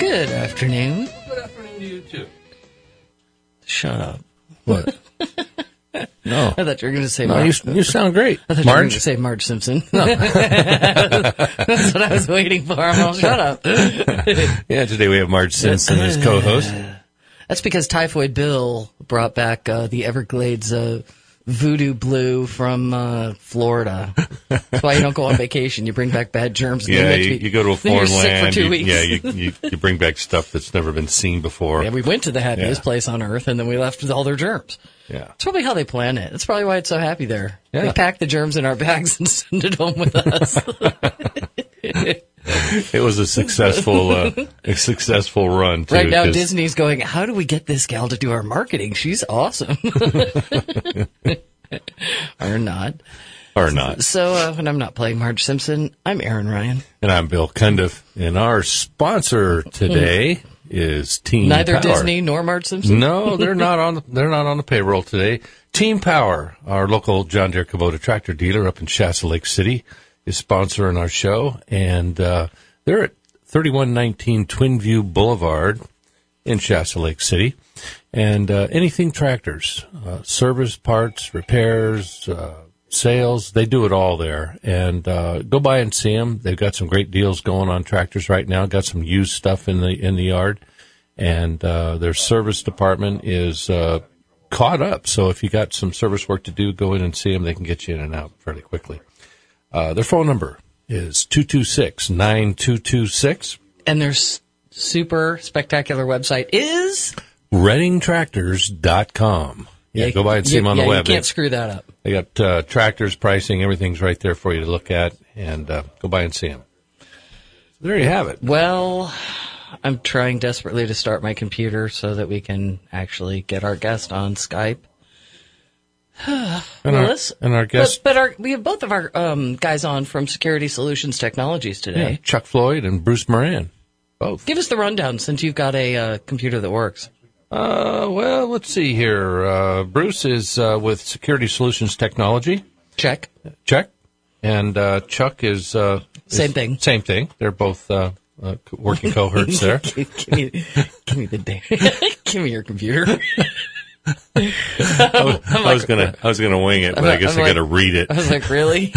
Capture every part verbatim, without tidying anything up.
Good afternoon. Good afternoon to you, too. Shut up. What? No. I thought you were going to say no, Marge. You, you sound great. I thought Marge? you were going to say Marge Simpson. No. That's what I was waiting for. I'm all, shut up. Yeah, today we have Marge Simpson as co-host. That's because Typhoid Bill brought back uh, the Everglades uh, Voodoo Blue from uh, Florida. That's why you don't go on vacation. You bring back bad germs. And Yeah, you, you, be, you go to a then you're foreign sick land. for two you, weeks. Yeah, you, you, you bring back stuff that's never been seen before. Yeah, we went to the happiest Yeah. place on Earth, and then we left with all their germs. Yeah. That's probably how they plan it. That's probably why it's so happy there. Yeah. We pack the germs in our bags and send it home with us. It was a successful, uh, a successful run, too. Right now, 'cause- Disney's going, how do we get this gal to do our marketing? She's awesome. Or not. Or not. So, uh, when I'm not playing Marge Simpson, I'm Aaron Ryan. And I'm Bill Cundiff. And our sponsor today is Team Neither Power. Disney nor Marge Simpson. No, they're not on. The, they're not on the payroll today. Team Power, our local John Deere Kubota tractor dealer up in Shasta Lake City, is sponsoring our show, and uh, they're at thirty-one nineteen Twin View Boulevard in Shasta Lake City. And uh, anything tractors, uh, service, parts, repairs, uh, sales, they do it all there. And uh, go by and see them. They've got some great deals going on tractors right now. Got some used stuff in the in the yard, and uh, their service department is uh, caught up. So if you got some service work to do, go in and see them. They can get you in and out fairly quickly. Uh, their phone number is two two six, nine two two six. And their s- super spectacular website is... redding tractors dot com. Yeah, Yeah, go by and see you- them on yeah, the web. You can't They- screw that up. They got uh, tractors, pricing, everything's right there for you to look at, and uh, go by and see them. So there you have it. Well, I'm trying desperately to start my computer so that we can actually get our guest on Skype. And, Well, our, let's- and our guest, But, but our, we have both of our um, guys on from Security Solutions Technologies today. yeah, Chuck Floyd and Bruce Moran, both. Give us the rundown since you've got a uh, computer that works. Uh, well, let's see here. Uh, Bruce is uh, with Security Solutions Technology. Check. Check. And uh, Chuck is... Uh, Same is- thing. Same thing. They're both uh, uh, working cohorts there. give, give me, give me the day. Give me your computer. I was, I was gonna, I was gonna wing it, but I guess I'm I like- gotta read it. I was like, really?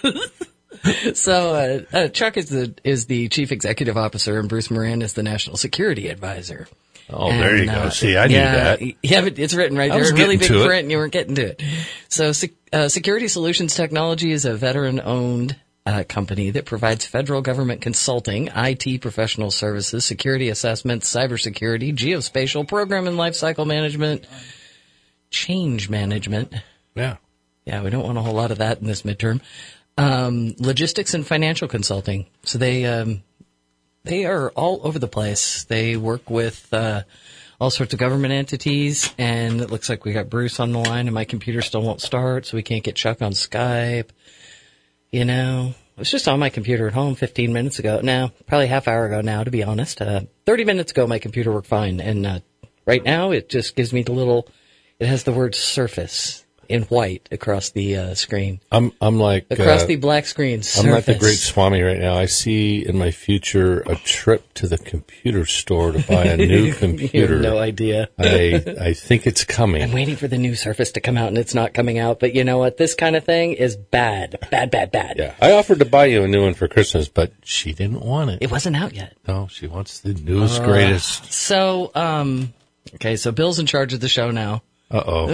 So uh, uh, Chuck is the is the chief executive officer, and Bruce Moran is the national security advisor. Oh, there you And, go. uh, See, I knew yeah, that. Yeah, but it's written right I there was in really big getting to it. print, and you weren't getting to it. So, Sec- uh, Security Solutions Technology is a veteran-owned uh, company that provides federal government consulting, I T professional services, security assessments, cybersecurity, geospatial, program and lifecycle management, change management. Yeah. Yeah, we don't want a whole lot of that in this midterm. Um, logistics and financial consulting. So they um, they are all over the place. They work with uh, all sorts of government entities, and it looks like we got Bruce on the line, and my computer still won't start, so we can't get Chuck on Skype. You know, I was just on my computer at home fifteen minutes ago. No, probably a half hour ago now, to be honest. Uh, thirty minutes ago, my computer worked fine, and uh, right now it just gives me the little. It has the word Surface in white across the uh, screen. I'm, I'm like, Across uh, the black screen, Surface. I'm like the great Swami right now. I see in my future a trip to the computer store to buy a new You computer. have no idea. I, I think it's I'm coming. waiting for the new Surface to come out, and it's not coming out. But you know what? This kind of thing is bad. Bad, bad, bad. Yeah. I offered to buy you a new one for Christmas, but she didn't want it. It wasn't out yet. No, she wants the newest, greatest. So, um, okay, so Bill's in charge of the show now. Uh-oh.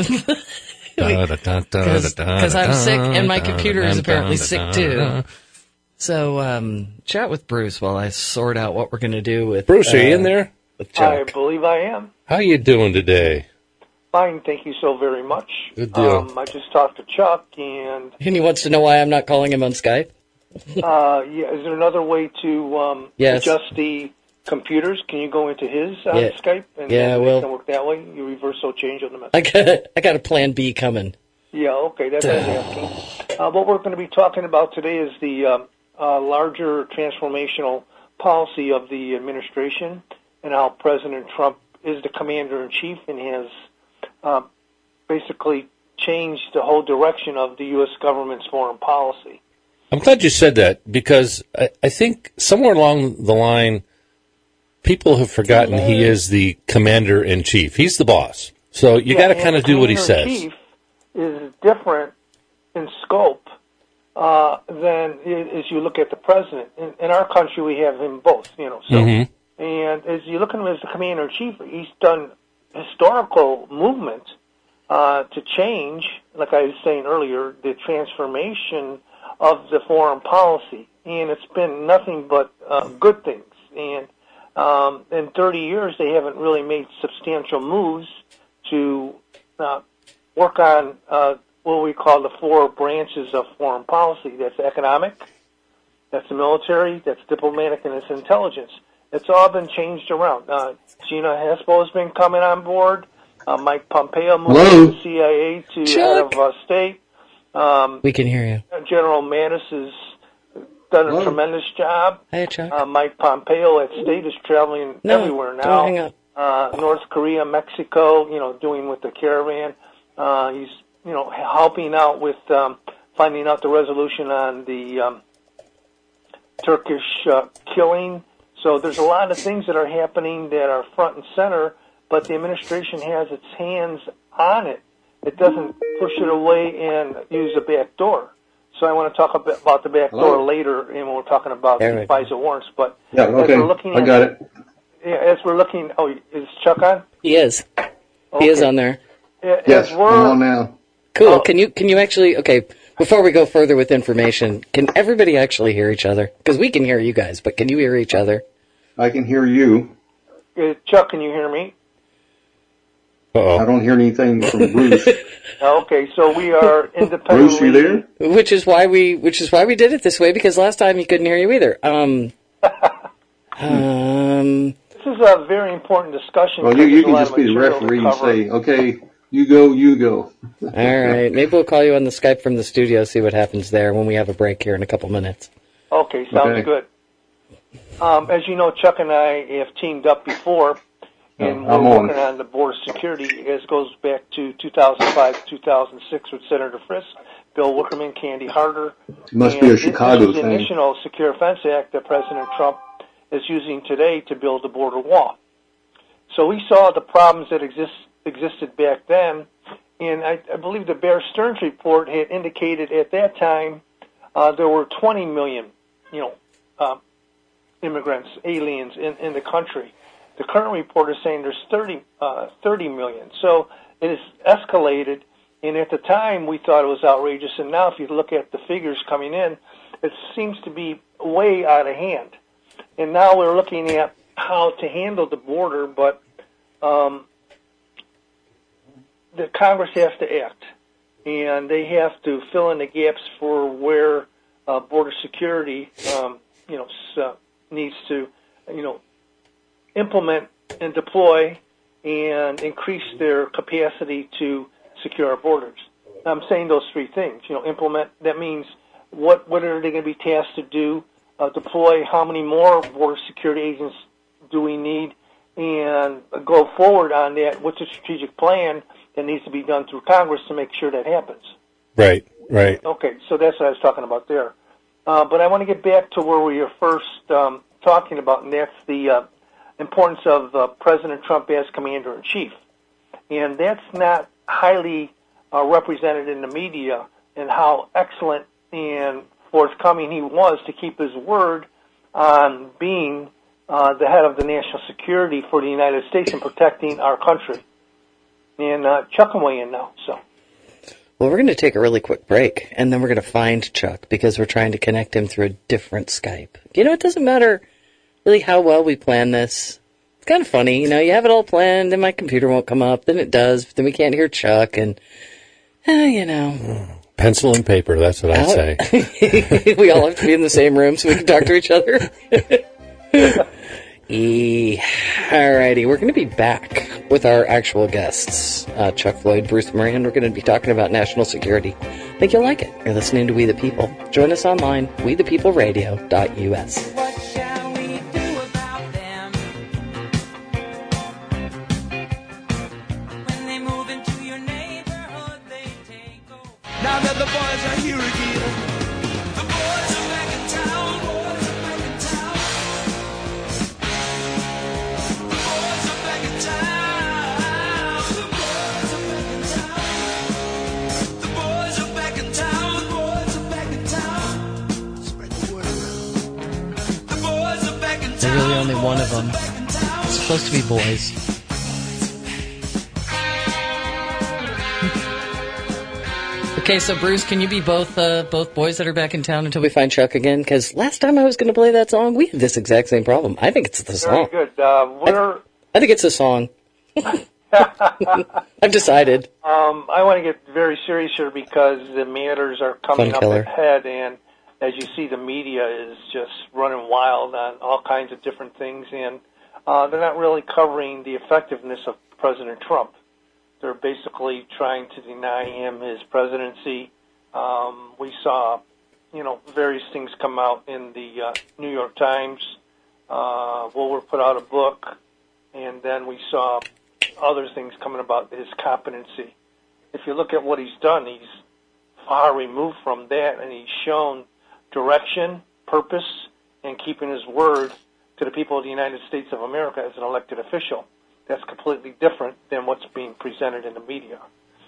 Because I'm sick, and my computer is apparently sick, too. So, um, chat with Bruce while I sort out what we're going to do with... Bruce, are you uh, in there? With I Chuck. believe I am. How you doing today? Fine, thank you so very much. Good deal. Um, I just talked to Chuck, and And he wants to know why I'm not calling him on Skype? uh, yeah, is there another way to um, Yes. adjust the computers? Can you go into his uh, Yeah. Skype and Yeah, then well- it can work that way? You reverse so change on the message. I got, I got a plan B coming. Yeah, okay, that's what I was asking. Uh, what we're going to be talking about today is the um, uh, larger transformational policy of the administration and how President Trump is the commander-in-chief and has uh, basically changed the whole direction of the U S government's foreign policy. I'm glad you said that because I, I think somewhere along the line, people have forgotten he is the commander-in-chief. He's the boss. So you Yeah, got to and kind of do what he says. Commander-in-Chief is different in scope uh, than i- as you look at the president. In, in our country, we have him both, you know. So, Mhm. and as you look at him as the commander-in-chief, he's done historical movement uh, to change, like I was saying earlier, the transformation of the foreign policy. And it's been nothing but uh, good things. And um, in thirty years, they haven't really made substantial moves to uh, work on uh, what we call the four branches of foreign policy. That's economic, that's the military, that's diplomatic, and it's intelligence. It's all been changed around. Uh, Gina Haspel has been coming on board. Uh, Mike Pompeo moved Hello? from the C I A to Chuck. head of uh, state. Um, We can hear you. General Mattis has done a Hello? tremendous job. Hey, Chuck. Uh, Mike Pompeo at state is traveling No, everywhere now. don't hang up. Uh, North Korea, Mexico, you know, doing with the caravan. Uh, he's, you know, helping out with um, finding out the resolution on the um, Turkish uh, killing. So there's a lot of things that are happening that are front and center, but the administration has its hands on it. It doesn't push it away and use a back door. So I want to talk a bit about the back Hello? door later, and when we're talking about There the we go. FISA warrants. But Yeah, as okay. we're looking I at, got it. yeah, as we're looking, oh, is Chuck on? He is. He is Okay. on there. A- Yes, As I'm we're on now. Cool. Oh. Can you can you actually okay? Before we go further with information, can everybody actually hear each other? Because we can hear you guys, but can you hear each other? I can hear you. uh, Chuck, can you hear me? I Uh-oh. don't hear anything from Bruce. Okay, so we are independently. Bruce, you there? Which is why we which is why we did it this way, because last time he couldn't hear you either. Um. um. This is a very important discussion. Well, you, because you there's a can lot just of be the material to referee and cover. say, okay, you go, you go. All right. Maybe we'll call you on the Skype from the studio, see what happens there when we have a break here in a couple minutes. Okay, sounds Okay. good. Um, as you know, Chuck and I have teamed up before, and I'm we're on. working on the board of security. This goes back to two thousand five, two thousand six with Senator Frisk, Bill Wickerman, Candy Harder. It must and be a this Chicago is the thing. initial Secure Fence Act that President Trump is using today to build a border wall. So we saw the problems that exist, existed back then, and I, I believe the Bear Stearns report had indicated at that time uh, there were twenty million, you know, um, immigrants, aliens in, in the country. The current report is saying there's thirty, uh, thirty million. So it has escalated, and at the time we thought it was outrageous, and now if you look at the figures coming in, it seems to be way out of hand. And now we're looking at how to handle the border, but um, the Congress has to act, and they have to fill in the gaps for where uh, border security, um, you know, s- uh, needs to, you know, implement and deploy and increase their capacity to secure our borders. I'm saying those three things. You know, implement. That means what what are they going to be tasked to do? Uh, deploy. How many more border security agents do we need? And go forward on that. What's a strategic plan that needs to be done through Congress to make sure that happens? Right, right. Okay, so that's what I was talking about there. Uh, but I want to get back to where we were first um, talking about, and that's the uh, importance of uh, President Trump as commander-in-chief. And that's not highly uh, represented in the media, and how excellent and forthcoming he was to keep his word on being uh, the head of the national security for the United States and protecting our country. And uh, Chuck can weigh in now, so. Well, we're going to take a really quick break, and then we're going to find Chuck because we're trying to connect him through a different Skype. You know, it doesn't matter really how well we plan this. It's kind of funny, you know, you have it all planned, then my computer won't come up, then it does, but then we can't hear Chuck, and, eh, you know. Pencil and paper, that's what I say. We all have to be in the same room so we can talk to each other. E- Alrighty, we're going to be back with our actual guests, uh, Chuck Floyd, Bruce Moran. We're going to be talking about national security. I think you'll like it. You're listening to We the People. Join us online, we the people radio dot U S. What shall we do about them when they move into your neighborhood? They take over. Now that the boys are here again, the boys are back in town. Boys are back in town. one of them. It's supposed to be boys. Okay, so Bruce, can you be both uh, both boys that are back in town until we find Chuck again? Because last time I was going to play that song, we had this exact same problem. I think it's the song. Very good. Uh, where, I, I think it's a song. I've decided. um, I want to get very serious here because the matters are coming Fun up killer. ahead, and as you see, the media is just running wild on all kinds of different things, and uh, they're not really covering the effectiveness of President Trump. They're basically trying to deny him his presidency. Um, we saw, you know, various things come out in the uh, New York Times. Uh, Woolworth put out a book, and then we saw other things coming about his competency. If you look at what he's done, he's far removed from that, and he's shown direction, purpose, and keeping his word to the people of the United States of America as an elected official. That's completely different than what's being presented in the media.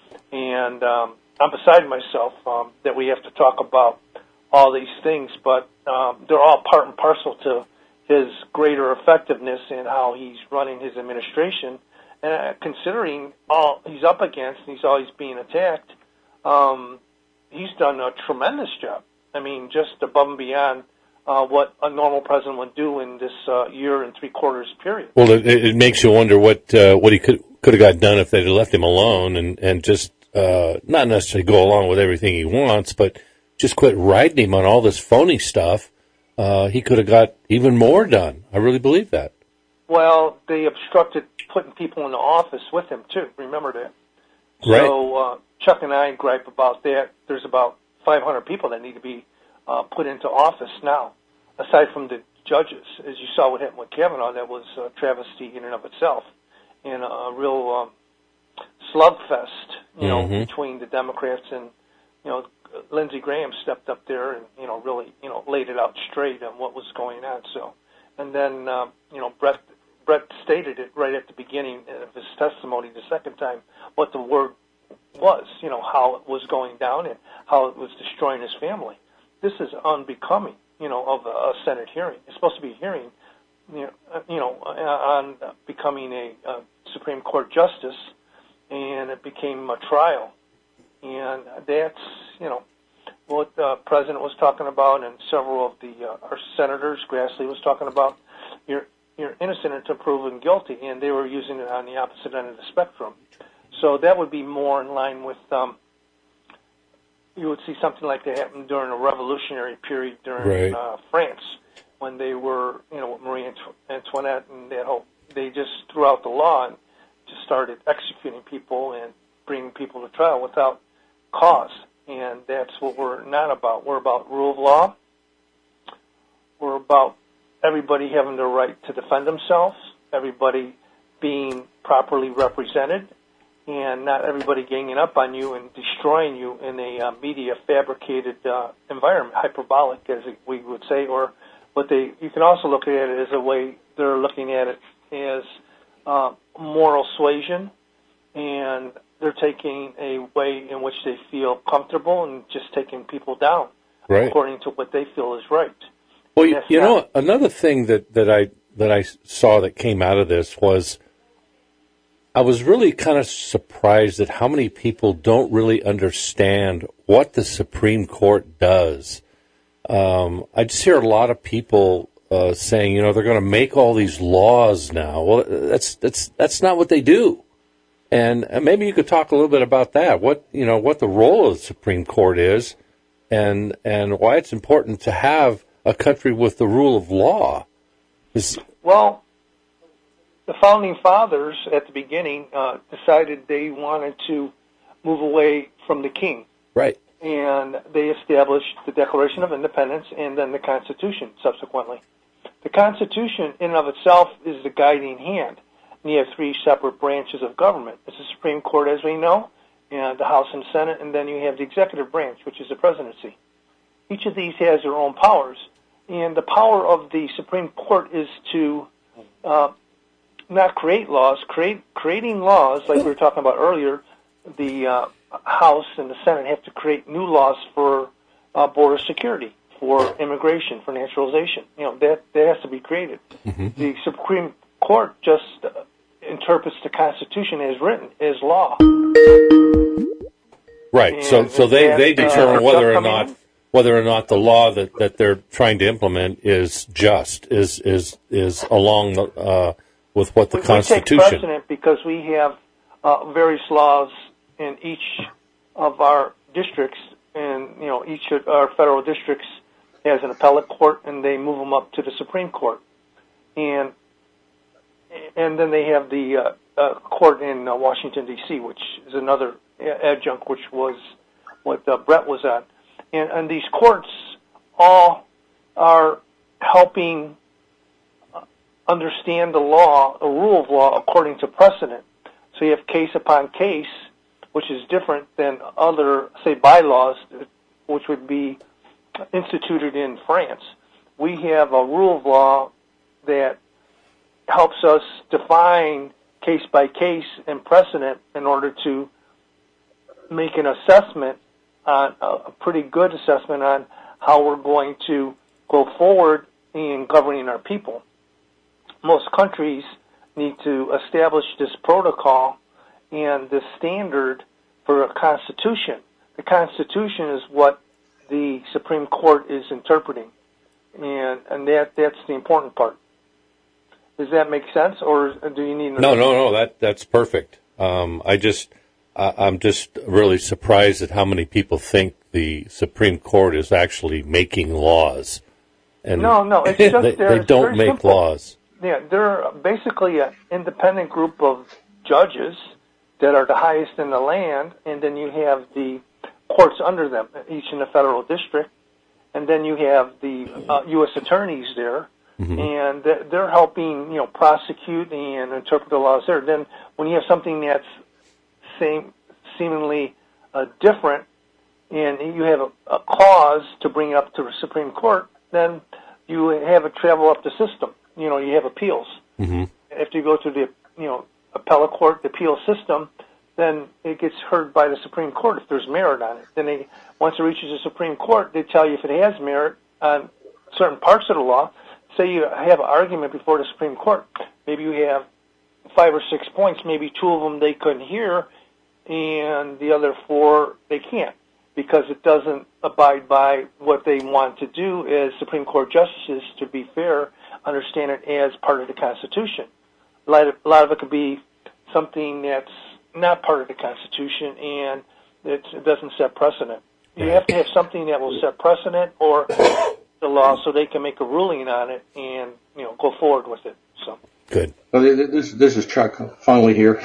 And um, I'm beside myself um, that we have to talk about all these things, but um, they're all part and parcel to his greater effectiveness in how he's running his administration. And uh, considering all he's up against, he's always being attacked, um, he's done a tremendous job. I mean, just above and beyond Uh, what a normal president would do in this uh, year and three quarters period. Well, it, it makes you wonder what uh, what he could could have got done if they'd have left him alone and and just uh, not necessarily go along with everything he wants, but just quit riding him on all this phony stuff. Uh, he could have got even more done. I really believe that. Well, they obstructed putting people in the office with him too. Remember that. Right. So uh, Chuck and I gripe about that. There's about five hundred people that need to be uh, put into office now. Aside from the judges, as you saw what happened with Kavanaugh, that was a travesty in and of itself, and a real um, slugfest, you know, Mhm. between the Democrats and, you know, Lindsey Graham stepped up there and, you know, really, you know, laid it out straight on what was going on. So, and then, um, you know, Brett Brett stated it right at the beginning of his testimony the second time what the word was, you know, how it was going down and how it was destroying his family. This is unbecoming, you know, of a, a Senate hearing. It's supposed to be a hearing, you know, uh, you know on becoming a, a Supreme Court justice, and it became a trial. And that's, you know, what the president was talking about, and several of the uh, our senators, Grassley was talking about. You're you're innocent until proven guilty, and they were using it on the opposite end of the spectrum. So that would be more in line with. Um, You would see something like that happen during a revolutionary period during Right. uh, France, when they were, you know, Marie Antoinette and that whole. They just threw out the law and just started executing people and bringing people to trial without cause. And that's what we're not about. We're about rule of law. We're about everybody having the right to defend themselves, everybody being properly represented, and not everybody ganging up on you and destroying you in a uh, media fabricated uh, environment, hyperbolic, as we would say, or what they. You can also look at it as a way they're looking at it as uh, moral suasion, and they're taking a way in which they feel comfortable and just taking people down Right. according to what they feel is right. Well, you, That's you know, not- another thing that, that I that I saw that came out of this was I was really kind of surprised at how many people don't really understand what the Supreme Court does. Um, I just hear a lot of people uh, saying, you know, they're going to make all these laws now. Well, that's that's that's not what they do. And uh, maybe you could talk a little bit about that. What you know, what the role of the Supreme Court is, and and why it's important to have a country with the rule of law. Is Well, the founding fathers at the beginning uh, decided they wanted to move away from the king, right. and they established the Declaration of Independence and then the Constitution subsequently. The Constitution in and of itself is the guiding hand, and you have three separate branches of government. It's the Supreme Court, as we know, and the House and Senate, and then you have the executive branch, which is the presidency. Each of these has their own powers, and the power of the Supreme Court is to uh, not create laws. Create creating laws, like we were talking about earlier, the uh, House and the Senate have to create new laws for uh, border security, for immigration, for naturalization. You know, that, that has to be created. Mm-hmm. The Supreme Court just uh, interprets the Constitution as written, as law. Right. And so so they, that, they determine uh, whether or coming not in? whether or not the law that, that they're trying to implement is just, is is is along the, uh, with what the we, Constitution. We take precedent because we have uh, various laws in each of our districts, and you know each of our federal districts has an appellate court, and they move them up to the Supreme Court, and and then they have the uh, uh, court in uh, Washington D C, which is another adjunct, which was what uh, Brett was at. And, and these courts all are helping understand the law, a rule of law, according to precedent. So you have case upon case, which is different than other, say, bylaws, which would be instituted in France. We have a rule of law that helps us define case by case and precedent in order to make an assessment, on a pretty good assessment on how we're going to go forward in governing our people. Most countries need to establish this protocol and this standard for a constitution. The Constitution is what the Supreme Court is interpreting, and and that that's the important part. Does that make sense, or do you need? No, no, no. That that's perfect. Um, I just, I, I'm just really surprised at how many people think the Supreme Court is actually making laws. And no, no, it's just they, they don't make simple. laws. Yeah, they're basically an independent group of judges that are the highest in the land, and then you have the courts under them, each in a federal district, and then you have the uh, U S attorneys there, mm-hmm. and they're helping, you know, prosecute and interpret the laws there. Then when you have something that's same, seemingly uh, different, and you have a, a cause to bring it up to the Supreme Court, then you have it travel up the system. You know, you have appeals. Mm-hmm. After you go to the, you know, appellate court, the appeal system, then it gets heard by the Supreme Court if there's merit on it. Then they, once it reaches the Supreme Court, they tell you if it has merit on certain parts of the law. Say you have an argument before the Supreme Court. Maybe you have five or six points. Maybe two of them they couldn't hear, and the other four they can't, because it doesn't abide by what they want to do as Supreme Court justices, to be fair, understand it as part of the Constitution. A lot of, a lot of it could be something that's not part of the Constitution, and it, it doesn't set precedent. You have to have something that will set precedent or the law, so they can make a ruling on it and, you know, go forward with it. So good. Well, this this is Chuck finally here.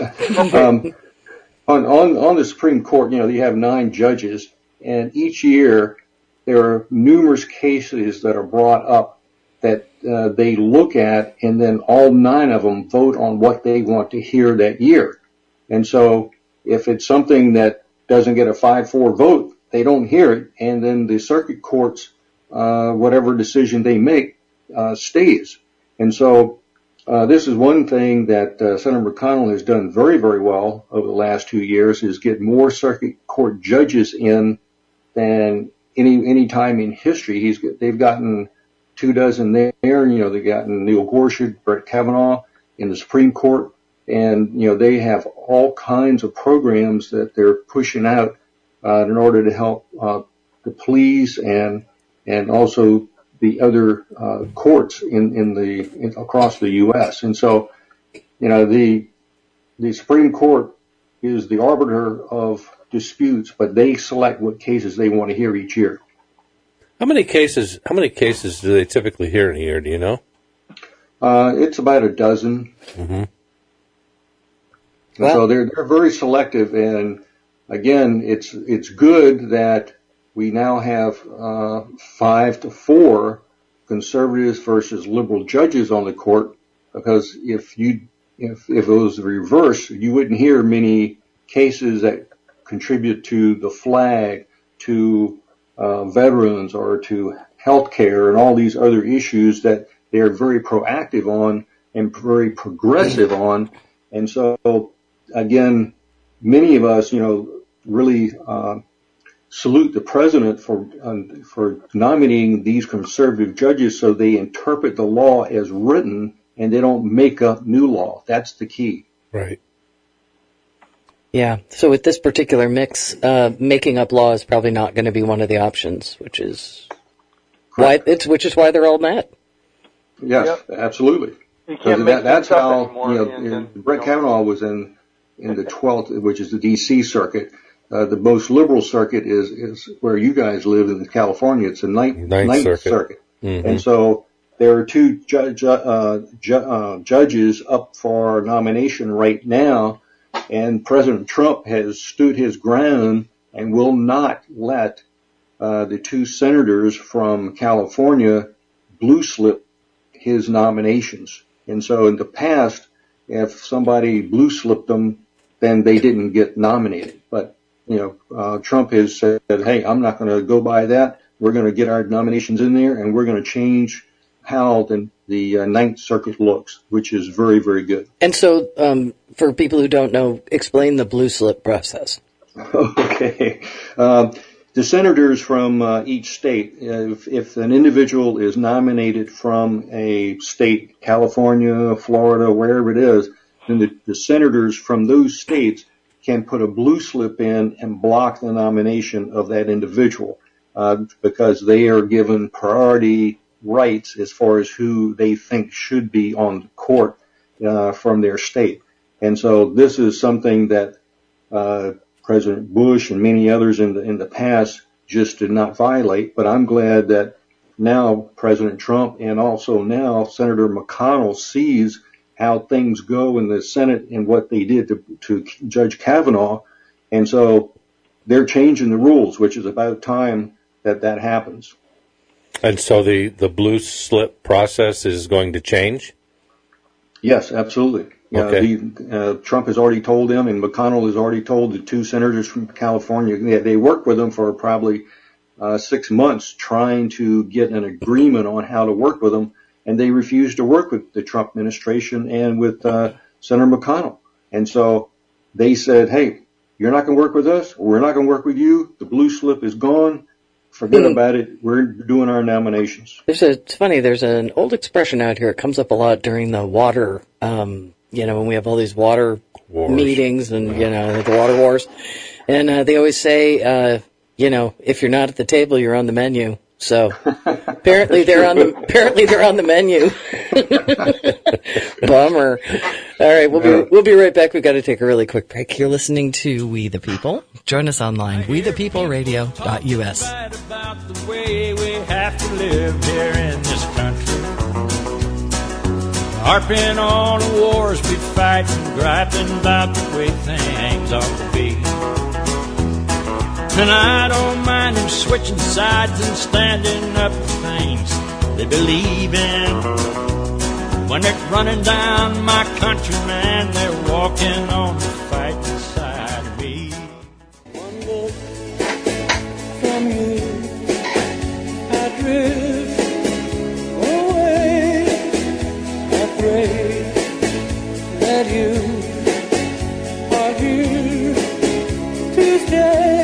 um, on on on the Supreme Court, you know, you have nine judges, and each year there are numerous cases that are brought up that uh, they look at, and then all nine of them vote on what they want to hear that year. And so if it's something that doesn't get a five four vote, they don't hear it, and then the circuit courts, uh, whatever decision they make, uh, stays. And so uh, this is one thing that uh, Senator McConnell has done very, very well over the last two years, is get more circuit court judges in than any any time in history. He's they've gotten two dozen there. You know, they've gotten Neil Gorsuch, Brett Kavanaugh in the Supreme Court. And, you know, they have all kinds of programs that they're pushing out uh, in order to help uh, the police and and also the other uh, courts in, in the in, across the U S. And so, you know, the the Supreme Court is the arbiter of disputes, but they select what cases they want to hear each year. How many cases? How many cases do they typically hear in a year? Do you know? Uh, it's about a dozen. Mm-hmm. Well, so they're they're very selective, and again, it's it's good that we now have uh, five to four conservatives versus liberal judges on the court, because if you if if it was the reverse, you wouldn't hear many cases that contribute to the flag, to uh, veterans, or to health care and all these other issues that they're very proactive on and very progressive on. And so, again, many of us, you know, really uh, salute the president for um, for nominating these conservative judges so they interpret the law as written and they don't make up new law. That's the key. Right. Yeah. So with this particular mix, uh, making up law is probably not going to be one of the options, which is Correct. why it's which is why they're all mad. Yes, Yep. absolutely. You can't make that, that's things up how anymore, you know, and- and, Brett you know. Kavanaugh was in in the twelfth, which is the D C circuit. Uh, the most liberal circuit is is where you guys live in California. It's the ninth, Ninth ninth Circuit. circuit, Mhm. and so there are two judge, uh, ju- uh, judges up for nomination right now, and President Trump has stood his ground and will not let uh, the two senators from California blue slip his nominations. And so in the past, if somebody blue slipped them, then they didn't get nominated. But, you know, uh, Trump has said, hey, I'm not going to go by that. We're going to get our nominations in there and we're going to change how the, the uh, Ninth Circuit looks, which is very, very good. And so, um, for people who don't know, explain the blue slip process. Okay. Um, the senators from uh, each state, uh, if, if an individual is nominated from a state, California, Florida, wherever it is, then the, the senators from those states can put a blue slip in and block the nomination of that individual uh, because they are given priority rights as far as who they think should be on the court uh, from their state. And so this is something that uh, President Bush and many others in the in the past just did not violate. But I'm glad that now President Trump and also now Senator McConnell sees how things go in the Senate and what they did to, to Judge Kavanaugh. And so they're changing the rules, which is about time that that happens. And so the, the blue slip process is going to change? Yes, absolutely. Okay. Uh, the, uh, Trump has already told them, and McConnell has already told the two senators from California. They, they worked with them for probably uh, six months trying to get an agreement on how to work with them, and they refused to work with the Trump administration and with uh, Senator McConnell. And so they said, hey, you're not going to work with us, or we're not going to work with you. The blue slip is gone. Forget about it. We're doing our nominations. There's a, it's funny, there's an old expression out here. It comes up a lot during the water, um, you know, when we have all these water Wars. meetings and, you know, the water wars. And uh, they always say, uh, you know, if you're not at the table, you're on the menu. So apparently they're on the apparently they're on the menu. Bummer. All right, we'll be we'll be right back. We've got to take a really quick break. You're listening to We the People. Join us online, we the people radio dot U S. Right about the way we have to live here in this country. Harping on the wars we fight and griping about the way things ought to be. And I don't mind them switching sides and standing up for things they believe in. When they're running down my country, man, they're walking on the fighting side of me. One look from you, I drift away. I pray that you are here to stay.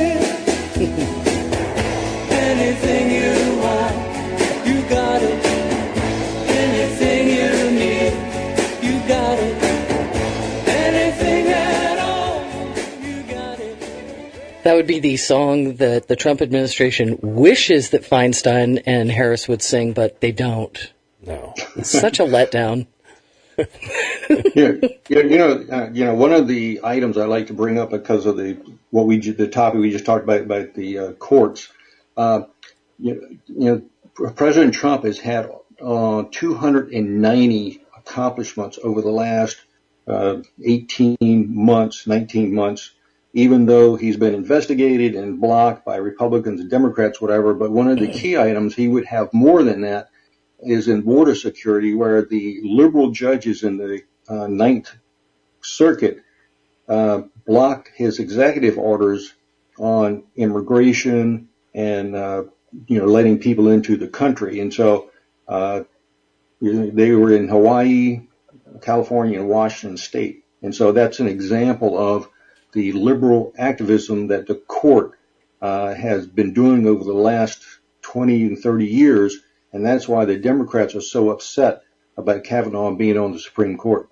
Anything you want, you got it. Anything you need, you got it. Anything at all, you got it. That would be the song that the Trump administration wishes that Feinstein and Harris would sing, but they don't. No. It's such a letdown. Yeah, you you know, uh, you know, one of the items I like to bring up because of the what we ju- the topic we just talked about about the uh, courts. Uh, you, you know, President Trump has had uh, two hundred ninety accomplishments over the last uh, eighteen months, nineteen months. Even though he's been investigated and blocked by Republicans and Democrats, whatever. But one of the key items he would have more than that is in border security, where the liberal judges in the uh, Ninth Circuit uh, blocked his executive orders on immigration and uh, you know letting people into the country. And so uh, they were in Hawaii, California, and Washington State. And so that's an example of the liberal activism that the court uh, has been doing over the last twenty and thirty years, and that's why the Democrats are so upset about Kavanaugh being on the Supreme Court.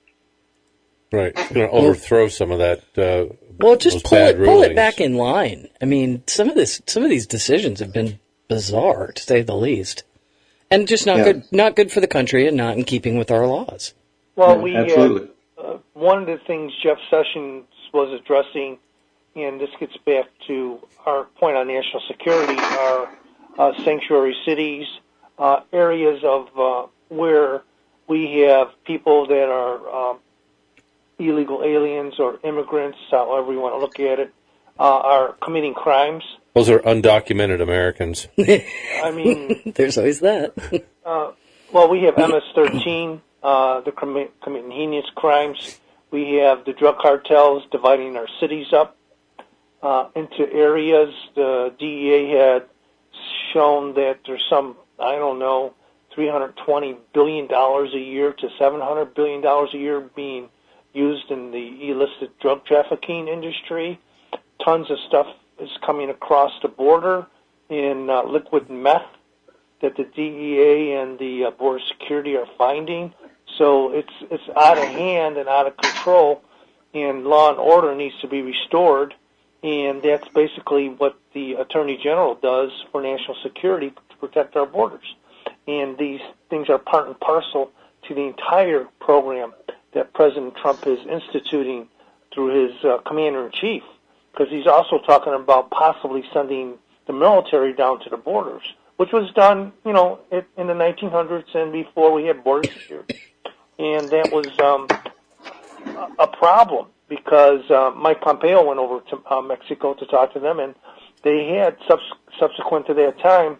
Right. It's going to overthrow some of that. Uh, well, just those pull bad it, pull rulings. it back in line. I mean, some of this, some of these decisions have been bizarre, to say the least, and just not Yeah. good, not good for the country, and not in keeping with our laws. Well, Yeah, we absolutely. Uh, uh, one of the things Jeff Sessions was addressing, and this gets back to our point on national security, are uh, sanctuary cities, uh, areas of uh, where we have people that are um, illegal aliens or immigrants, however you want to look at it, uh, are committing crimes. Those are undocumented Americans. I mean, There's always that. uh, well, we have M S thirteen, uh, they're commi- committing heinous crimes. We have the drug cartels dividing our cities up uh, into areas. The D E A had shown that there's some, I don't know, three hundred twenty billion dollars a year to seven hundred billion dollars a year being used in the illicit drug trafficking industry. Tons of stuff is coming across the border in uh, liquid meth that the D E A and the uh, Border Security are finding. So it's it's out of hand and out of control, and law and order needs to be restored. And that's basically what the Attorney General does for national security to protect our borders. And these things are part and parcel to the entire program that President Trump is instituting through his uh, commander-in-chief, because he's also talking about possibly sending the military down to the borders, which was done, you know, in the nineteen hundreds and before we had border security. And that was um, a problem because uh, Mike Pompeo went over to uh, Mexico to talk to them, and they had, subs- subsequent to that time,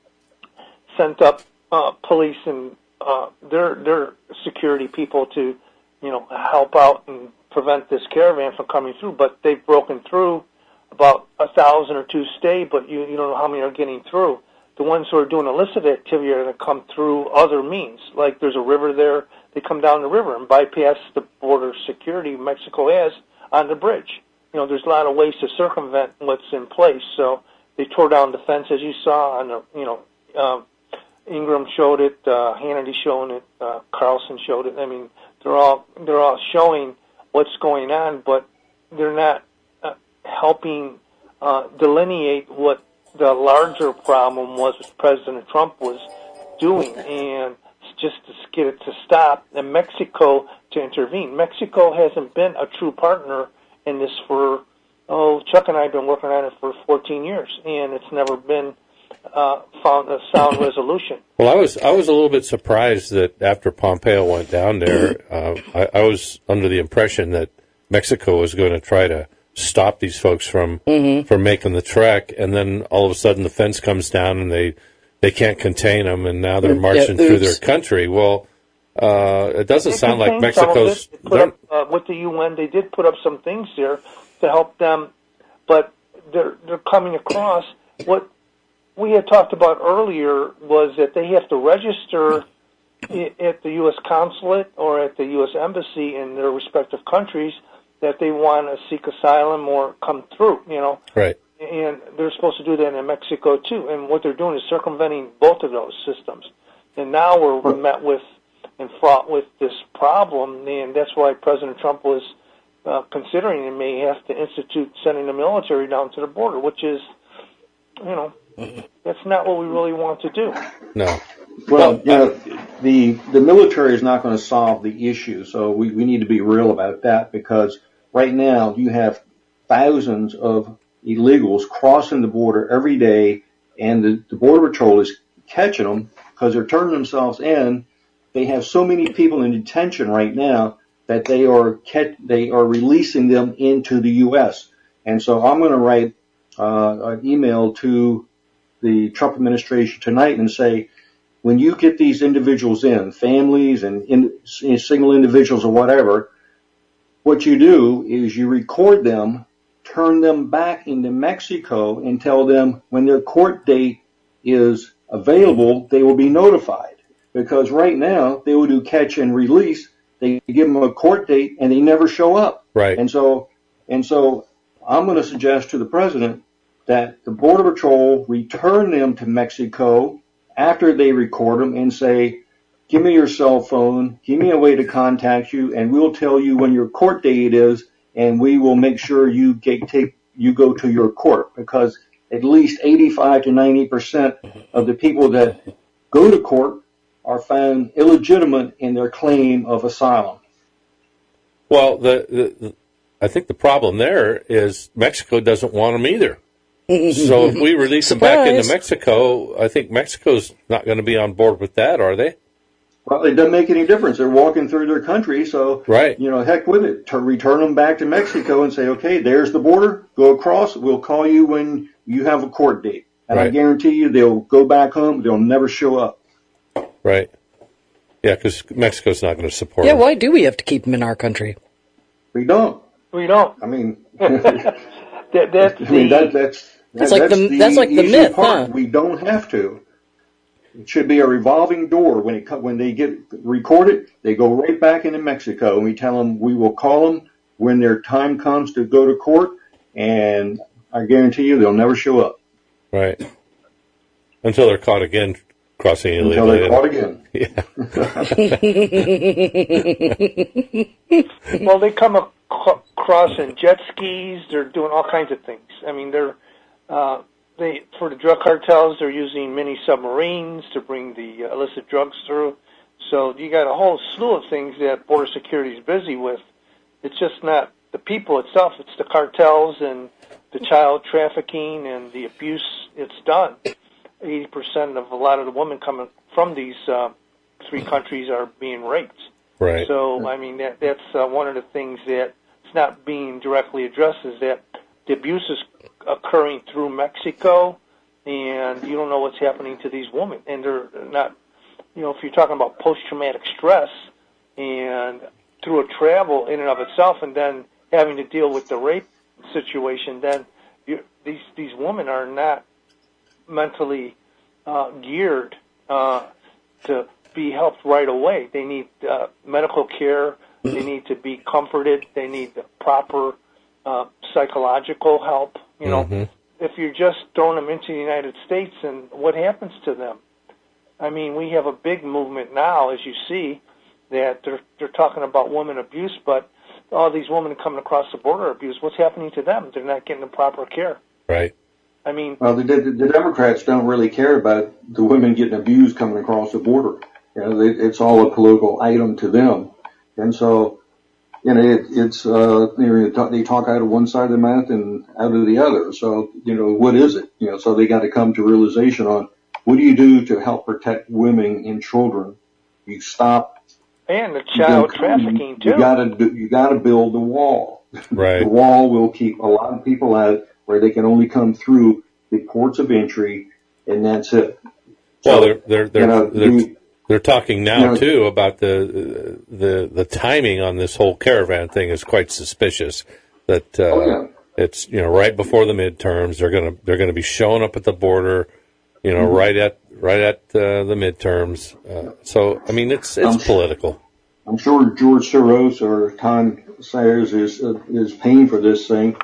sent up uh, police and uh, their their security people to, you know, help out and prevent this caravan from coming through. But they've broken through. About a thousand or two stay, but you, you don't know how many are getting through. The ones who are doing illicit activity are going to come through other means. Like there's a river there, they come down the river and bypass the border security Mexico has on the bridge. You know, there's a lot of ways to circumvent what's in place. So they tore down the fence, as you saw, on the, you know, um, Ingram showed it, uh, Hannity showing it, uh, Carlson showed it. I mean, they're all they're all showing what's going on, but they're not uh, helping uh, delineate what the larger problem was that President Trump was doing, and just to get it to stop, and Mexico to intervene. Mexico hasn't been a true partner in this for, oh, Chuck and I have been working on it for fourteen years, and it's never been uh, found a sound resolution. Well, I was I was a little bit surprised that after Pompeo went down there, uh, I, I was under the impression that Mexico was going to try to stop these folks from mm-hmm. from making the trek, and then all of a sudden the fence comes down and they they can't contain them, and now they're marching yeah, through their country. Well, uh, it doesn't They sound like Mexico's. They put up, uh, with the U N, they did put up some things there to help them, but they're they're coming across. What we had talked about earlier was that they have to register at the U S consulate or at the U S embassy in their respective countries that they want to seek asylum or come through, you know. Right. And they're supposed to do that in Mexico, too. And what they're doing is circumventing both of those systems. And now we're, we're met with and fraught with this problem, and that's why President Trump was uh, considering and may have to institute sending the military down to the border, which is, you know, that's not what we really want to do. No. Well, you know, the the military is not going to solve the issue, so we, we need to be real about that, because right now you have thousands of illegals crossing the border every day, and the, the Border Patrol is catching them because they're turning themselves in. They have so many people in detention right now that they are they are releasing them into the U S. And so I'm going to write uh, an email to the Trump administration tonight and say, when you get these individuals in, families and in, single individuals or whatever, what you do is you record them, turn them back into Mexico, and tell them when their court date is available, they will be notified. Because right now, they will do catch and release. They give them a court date, and they never show up. Right. And so, and so I'm going to suggest to the president, that the Border Patrol return them to Mexico after they record them and say, give me your cell phone, give me a way to contact you, and we'll tell you when your court date is, and we will make sure you get take, you go to your court, because at least eighty-five to ninety percent of the people that go to court are found illegitimate in their claim of asylum. Well, the, the, the I think the problem there is Mexico doesn't want them either. So if we release them back into Mexico, I think Mexico's not going to be on board with that, are they? Well, it doesn't make any difference. They're walking through their country, so, right. you know, heck with it. To return them back to Mexico and say, okay, there's the border, go across, we'll call you when you have a court date. And right. I guarantee you they'll go back home, they'll never show up. Right. Yeah, because Mexico's not going to support Yeah, them. why do we have to keep them in our country? We don't. We don't. I mean, that, that's I mean that, that's, that's, that, like that's the, the that's like the myth, part. huh? We don't have to. It should be a revolving door. When it when they get recorded, they go right back into Mexico, and we tell them we will call them when their time comes to go to court, and I guarantee you they'll never show up. Right. Until they're caught again crossing illegally. Until they're caught again. Yeah. Well, they come across in jet skis. They're doing all kinds of things. I mean, they're uh, they for the drug cartels. They're using mini submarines to bring the illicit drugs through. So you got a whole slew of things that Border Security is busy with. It's just not the people itself. It's the cartels and the child trafficking and the abuse it's done. eighty percent of a lot of the women coming from these uh, three countries are being raped. Right. So, I mean, that, that's uh, one of the things that it's not being directly addressed is that the abuse is occurring through Mexico, and you don't know what's happening to these women. And they're not, you know, if you're talking about post-traumatic stress and through a travel in and of itself and then having to deal with the rape situation, then you, these, these women are not mentally uh, geared uh, to be helped right away. They need uh, medical care. They need to be comforted. They need the proper uh, psychological help. You know, mm-hmm. if you're just throwing them into the United States, and what happens to them? I mean, we have a big movement now, as you see, that they're they're talking about women abuse, but all these women coming across the border abuse, what's happening to them? They're not getting the proper care. Right. I mean, well, the, the, the Democrats don't really care about the women getting abused coming across the border. You know, they, it's all a political item to them, and so you know it, it's uh, you know, they talk out of one side of their mouth and out of the other. So you know, what is it? You know, so they got to come to realization on what do you do to help protect women and children? You stop and the child trafficking too. You got to do, you got to build the wall. Right. The wall will keep a lot of people out where they can only come through the ports of entry, and that's it. Well, so, they're they're they're, you know, they're, we, they're talking now you know, too about the the the timing on this whole caravan thing is quite suspicious. That uh, oh, yeah. It's you know right before the midterms. They're gonna they're gonna be showing up at the border, you know, mm-hmm. right at right at uh, the midterms. Uh, so I mean, it's it's I'm political. I'm sure George Soros or Tom Sayers is uh, is paying for this thing,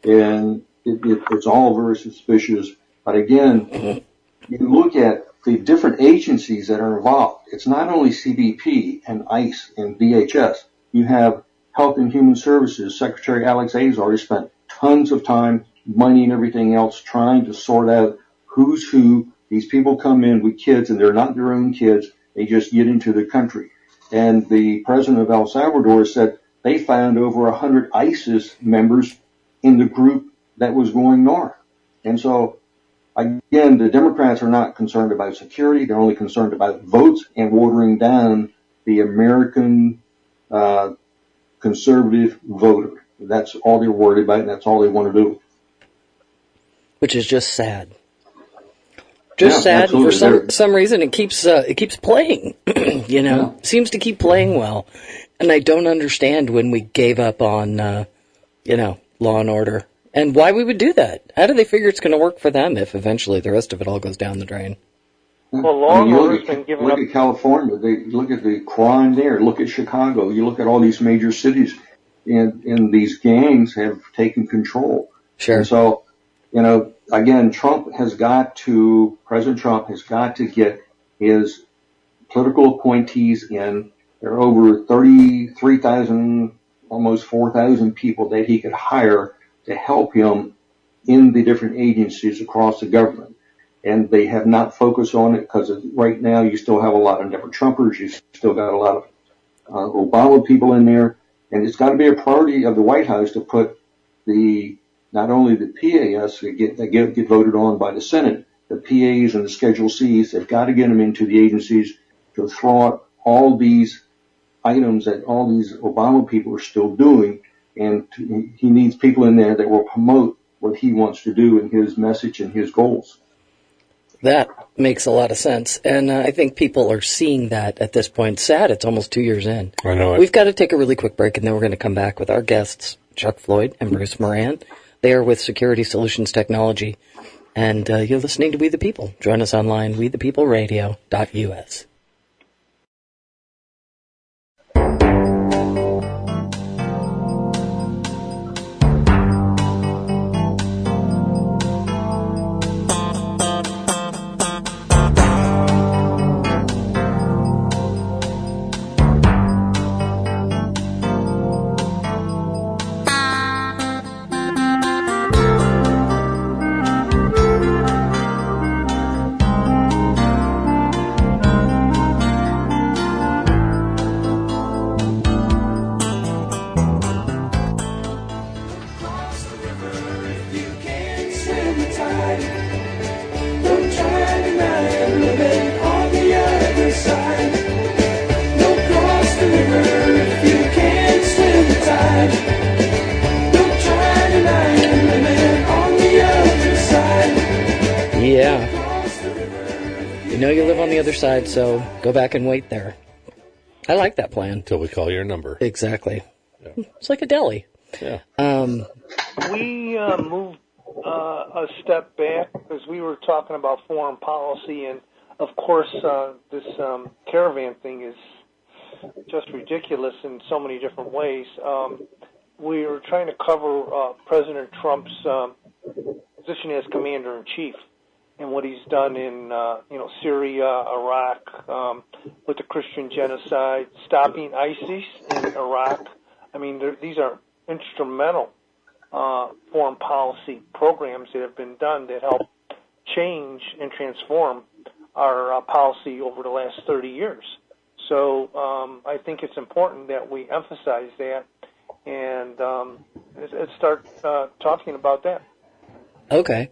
and it, it, it's all very suspicious. But again, mm-hmm. you look at the different agencies that are involved. It's not only C B P and ICE and D H S. You have Health and Human Services. Secretary Alex Azar spent tons of time, money, and everything else trying to sort out who's who. These people come in with kids, and they're not their own kids. They just get into the country. And the president of El Salvador said they found over one hundred ISIS members in the group that was going north. And so, again, the Democrats are not concerned about security. They're only concerned about votes and watering down the American uh conservative voter. That's all they're worried about, and that's all they want to do. Which is just sad. Just yeah, sad. Absolutely. For some they're, some reason, it keeps uh, it keeps playing. you know, yeah. Seems to keep playing well, and I don't understand when we gave up on, uh, you know, Law and Order, and why we would do that. How do they figure it's going to work for them if eventually the rest of it all goes down the drain? Well, Law and Order's been given Look up. at California. They look at the crime there. Look at Chicago. You look at all these major cities, and and these gangs have taken control. Sure. And so, you know, again, Trump has got to, President Trump has got to get his political appointees in. There are over thirty-three thousand, almost four thousand people that he could hire to help him in the different agencies across the government. And they have not focused on it because right now you still have a lot of never Trumpers. You still got a lot of uh, Obama people in there. And it's got to be a priority of the White House to put the, not only the P A S that get, that get, get voted on by the Senate, the P As and the Schedule Cs, they've got to get them into the agencies to throw out all these items that all these Obama people are still doing. And to, he needs people in there that will promote what he wants to do and his message and his goals. That makes a lot of sense. And uh, I think people are seeing that at this point. Sad, it's almost two years in. I know it. We've got to take a really quick break, and then we're going to come back with our guests, Chuck Floyd and Bruce Moran. They are with Security Solutions Technology. And uh, you're listening to We the People. Join us online, we the people radio dot U S. Side, so go back and wait there. I like that plan. Until we call your number. Exactly. Yeah. It's like a deli. Yeah. Um, we uh, moved uh, a step back because we were talking about foreign policy, and of course, uh, this um, caravan thing is just ridiculous in so many different ways. Um, we were trying to cover uh, President Trump's um, position as commander-in-chief and what he's done in, uh, you know, Syria, Iraq, um, with the Christian genocide, stopping ISIS in Iraq. I mean, these are instrumental uh, foreign policy programs that have been done that help change and transform our uh, policy over the last thirty years. So um, I think it's important that we emphasize that and um, let's start uh, talking about that. Okay.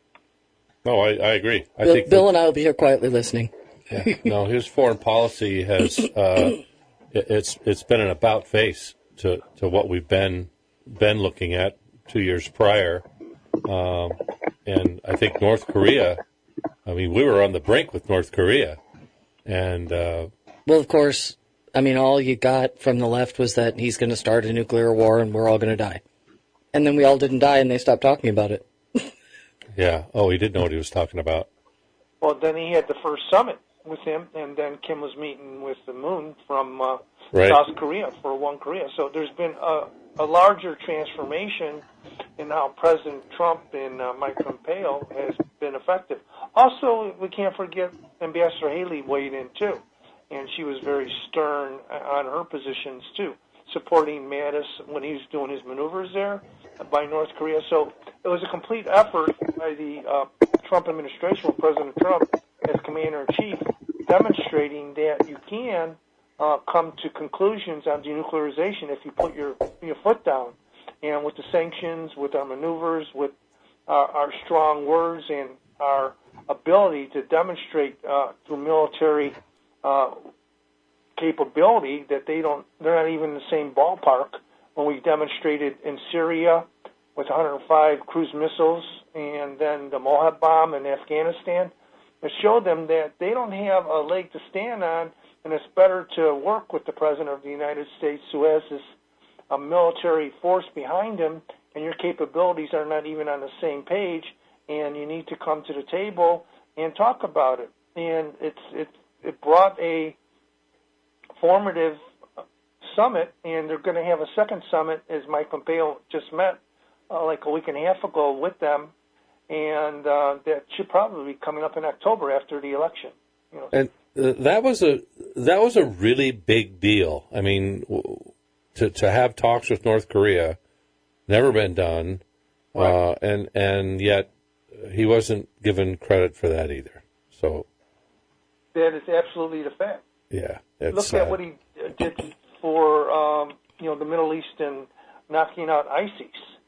No, I, I agree. I Bill, think Bill that, and I will be here quietly listening. Yeah, no, his foreign policy has uh, it, it's it's been an about face to, to what we've been been looking at two years prior, um, and I think North Korea. I mean, we were on the brink with North Korea, and uh, well, of course, I mean, all you got from the left was that he's going to start a nuclear war and we're all going to die, and then we all didn't die and they stopped talking about it. Yeah. Oh, he didn't know what he was talking about. Well, then he had the first summit with him, and then Kim was meeting with the Moon from uh, right. South Korea for One Korea. So there's been a, a larger transformation in how President Trump and uh, Mike Pompeo has been effective. Also, we can't forget Ambassador Haley weighed in, too, and she was very stern on her positions, too, supporting Mattis when he was doing his maneuvers there by North Korea. So it was a complete effort by the uh, Trump administration with President Trump as commander-in-chief, demonstrating that you can uh, come to conclusions on denuclearization if you put your, your foot down. And with the sanctions, with our maneuvers, with uh, our strong words and our ability to demonstrate uh, through military uh, capability that they don't, they're not even in the same ballpark. When we demonstrated in Syria with one hundred five cruise missiles and then the Mohab bomb in Afghanistan, it showed them that they don't have a leg to stand on, and it's better to work with the President of the United States who has this a military force behind him, and your capabilities are not even on the same page, and you need to come to the table and talk about it. And it's it it brought a formative summit, and they're going to have a second summit, as Mike Pompeo just met uh, like a week and a half ago with them, and uh, that should probably be coming up in October after the election. You know. And uh, that was a that was a really big deal. I mean, w- to to have talks with North Korea, never been done, Right. uh, and and yet he wasn't given credit for that either. So That is absolutely the fact. yeah, it's Look sad. at what he did for um, you know the Middle East and knocking out ISIS,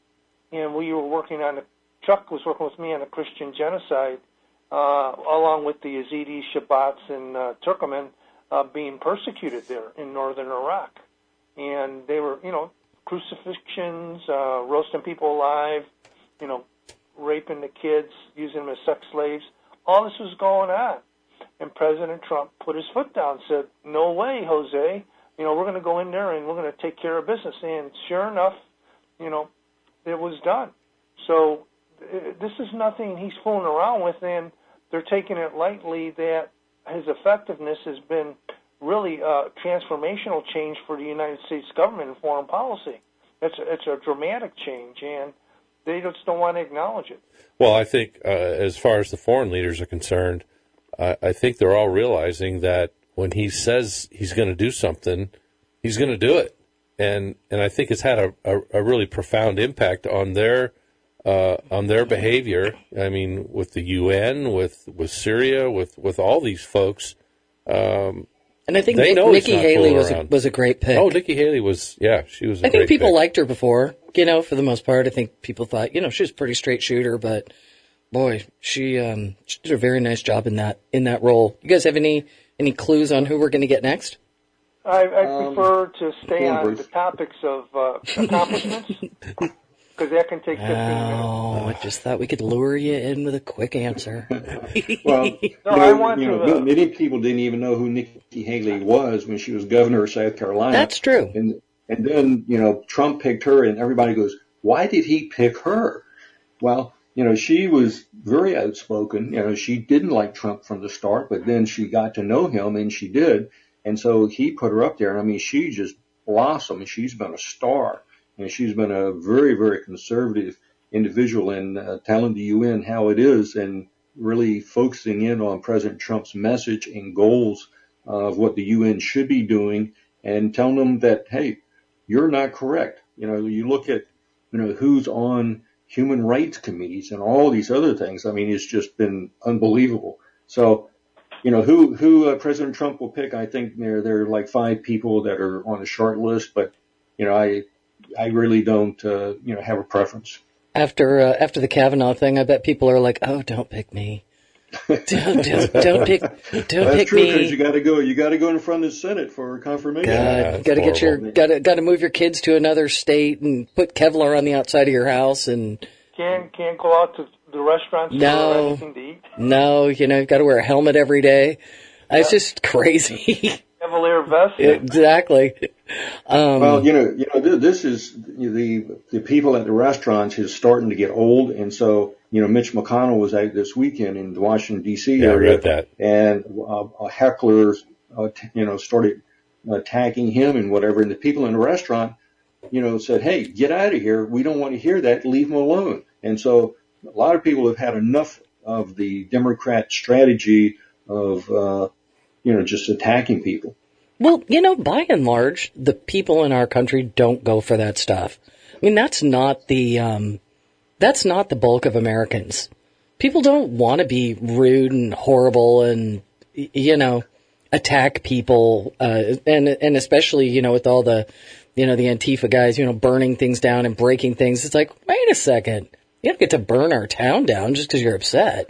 and we were working on the Chuck was working with me on the Christian genocide, uh, along with the Yazidis, Shabbats, and uh, Turkmen uh, being persecuted there in northern Iraq, and they were you know crucifixions, uh, roasting people alive, you know, raping the kids, using them as sex slaves. All this was going on. And President Trump put his foot down, said, no way, Jose. You know, we're going to go in there and we're going to take care of business. And sure enough, you know, it was done. So uh, this is nothing he's fooling around with, and they're taking it lightly that his effectiveness has been really a transformational change for the United States government and foreign policy. It's a, it's a dramatic change, and they just don't want to acknowledge it. Well, I think uh, as far as the foreign leaders are concerned, I, I think they're all realizing that when he says he's going to do something, he's going to do it, and and I think it's had a, a, a really profound impact on their uh, on their behavior. I mean, with the U N, with with Syria, with, with all these folks. Um, And I think They Nick, know he's Nikki not Haley fooling was a, around. was a great pick. oh, Nikki Haley was yeah, she was. A I think great people pick. liked her before, you know, for the most part. I think people thought, you know, she was a pretty straight shooter, but boy, she um, she did a very nice job in that in that role. You guys have any any clues on who we're going to get next? I, I Um, prefer to stay go on, on Bruce. the topics of uh, accomplishments, because that can take fifteen minutes. Oh, I just thought we could lure you in with a quick answer. Well, you No, know, I want you know, to, uh, many people didn't even know who Nikki Haley was when she was governor of South Carolina. That's true. And and then you know Trump picked her, and everybody goes, "Why did he pick her?" Well, you know, she was very outspoken. You know, she didn't like Trump from the start, but then she got to know him, and she did, and so he put her up there. And I mean, she just blossomed. She's been a star, and she's been a very, very conservative individual in uh, telling the U N how it is, and really focusing in on President Trump's message and goals of what the U N should be doing, and telling them that, hey, you're not correct. You know, you look at, you know, who's on human rights committees and all these other things. I mean, it's just been unbelievable. So, you know, who, who uh, President Trump will pick, I think there, there are like five people that are on the short list, but, you know, I, I really don't, uh, you know, have a preference. After uh, after the Kavanaugh thing, I bet people are like, "Oh, don't pick me. Don't don't, don't pick don't That's pick true, because you me." got to go, you got to go in front of the Senate for confirmation. God, it's got to get your horrible. got to got to move your kids to another state and put Kevlar on the outside of your house, and Can't can't go out to the restaurants No. or anything to eat. no, you know, you've got to wear a helmet every day. It's just crazy. Cavalier vest. Exactly. Um, Well, you know, you know, th- this is the the people at the restaurants is starting to get old, and so you know, Mitch McConnell was out this weekend in the Washington D C Yeah, I area, read that. and uh, hecklers, uh, t- you know, started attacking him and whatever, and the people in the restaurant, you know, said, "Hey, get out of here! We don't want to hear that. Leave him alone." And so, a lot of people have had enough of the Democrat strategy of, uh, you know, just attacking people. Well, you know, by and large, the people in our country don't go for that stuff. I mean, that's not the um, that's not the bulk of Americans. People don't want to be rude and horrible and y- you know attack people, uh, and and especially you know with all the you know the Antifa guys, you know, burning things down and breaking things. It's like, wait a second, you don't get to burn our town down just because you're upset.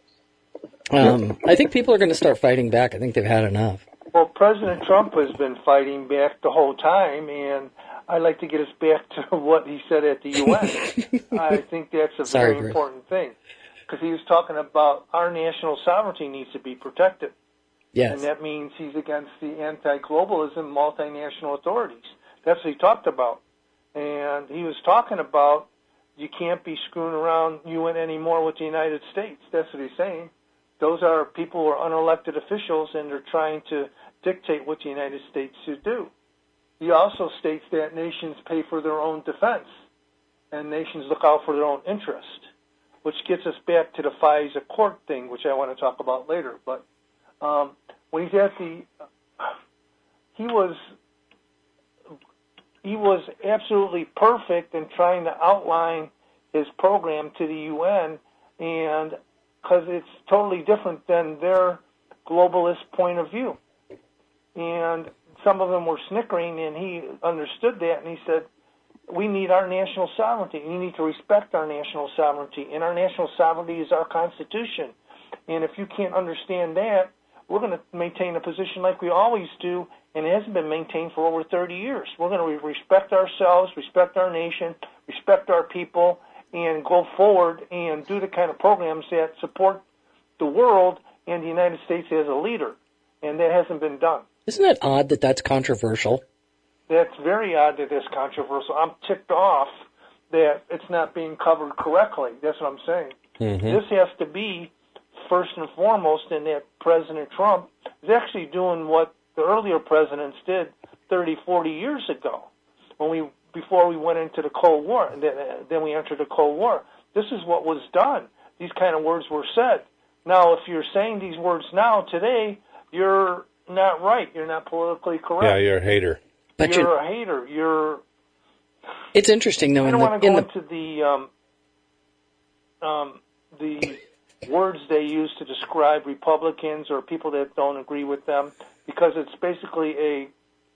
Um, I think people are going to start fighting back. I think they've had enough. Well, President Trump has been fighting back the whole time, and I'd like to get us back to what he said at the U N. I think that's a Sorry, very Bruce. important thing, because he was talking about our national sovereignty needs to be protected. Yes. And that means he's against the anti-globalism multinational authorities. That's what he talked about. And he was talking about you can't be screwing around U N anymore with the United States. That's what he's saying. Those are people who are unelected officials, and they're trying to dictate what the United States should do. He also states that nations pay for their own defense, and nations look out for their own interest. which gets us back to the FISA court thing, which I want to talk about later. But um, when he's at the, he was he was absolutely perfect in trying to outline his program to the U N, and because it's totally different than their globalist point of view. And some of them were snickering, and he understood that, and he said, we need our national sovereignty. You need to respect our national sovereignty, and our national sovereignty is our Constitution. And if you can't understand that, we're going to maintain a position like we always do, and it hasn't been maintained for over thirty years. We're going to respect ourselves, respect our nation, respect our people, and go forward and do the kind of programs that support the world and the United States as a leader. And that hasn't been done. Isn't it odd that that's controversial? That's very odd that it's controversial. I'm ticked off that it's not being covered correctly. That's what I'm saying. Mm-hmm. This has to be first and foremost in that President Trump is actually doing what the earlier presidents did thirty, forty years ago when we before we went into the Cold War, and then, then we entered the Cold War. This is what was done. These kind of words were said. Now, if you're saying these words now, today, you're not right. You're not politically correct. Yeah, you're a hater. But you're, you're a hater. You're. It's interesting, though. I don't in want the, to go in into the um, um, the words they use to describe Republicans or people that don't agree with them, because it's basically a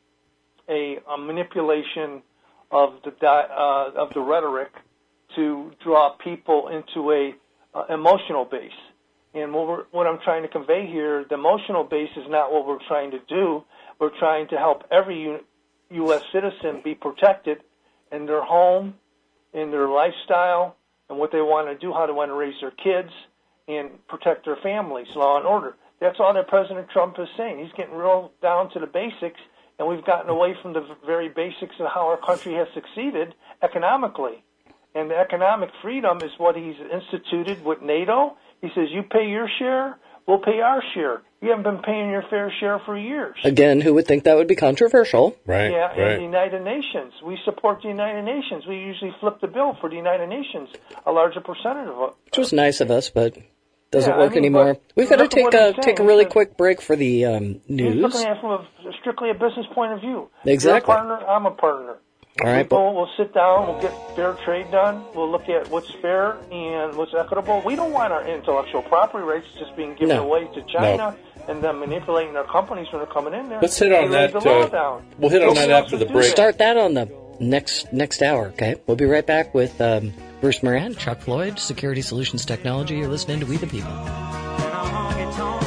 a, a manipulation of the di- uh, of the rhetoric to draw people into a uh, emotional base. And what, we're, what I'm trying to convey here, the emotional base is not what we're trying to do. We're trying to help every U- U.S. citizen be protected in their home, in their lifestyle, and what they want to do, how they want to raise their kids, and protect their families, law and order. That's all that President Trump is saying. He's getting real down to the basics, and we've gotten away from the very basics of how our country has succeeded economically. And the economic freedom is what he's instituted with NATO. He says, you pay your share, we'll pay our share. You haven't been paying your fair share for years. Again, who would think that would be controversial? Right, Yeah, right. and the United Nations. We support the United Nations. We usually flip the bill for the United Nations, a larger percentage of it. Which was nice of us, but doesn't Yeah, work I mean, anymore. but We've got to look at take what a he's take a saying. really He said- quick break for the um, He's news. looking at it from a, strictly a business point of view. Exactly. You're a partner, I'm a partner. All right, People will sit down, we'll get fair trade done, we'll look at what's fair and what's equitable. We don't want our intellectual property rights just being given No. away to China and then manipulating our companies when they're coming in there. Let's hit on They lay that, the law uh, down. we'll hit on Nobody that else after will the do break. that. Start that on the next next hour, okay? We'll be right back with um, Bruce Moran, Chuck Floyd, Security Solutions Technology. You're listening to We the People. honky tonk